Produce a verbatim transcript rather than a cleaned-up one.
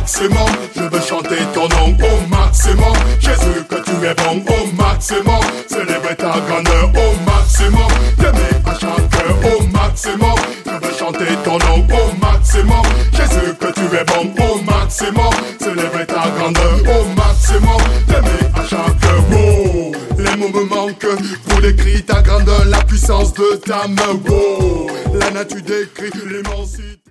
maximum. Je veux chanter ton nom au maximum. Jésus, que tu es bon au maximum. Célébrer ta grandeur au maximum. T'aimer à chaque heure au maximum. Je veux chanter ton nom au maximum. Jésus, que tu es bon au maximum. Célébrer ta grandeur au maximum. T'aimer à chaque heure. Oh, les mots me manquent pour décrire ta grandeur, la puissance de ta main. Oh, la nature décrit l'immensité.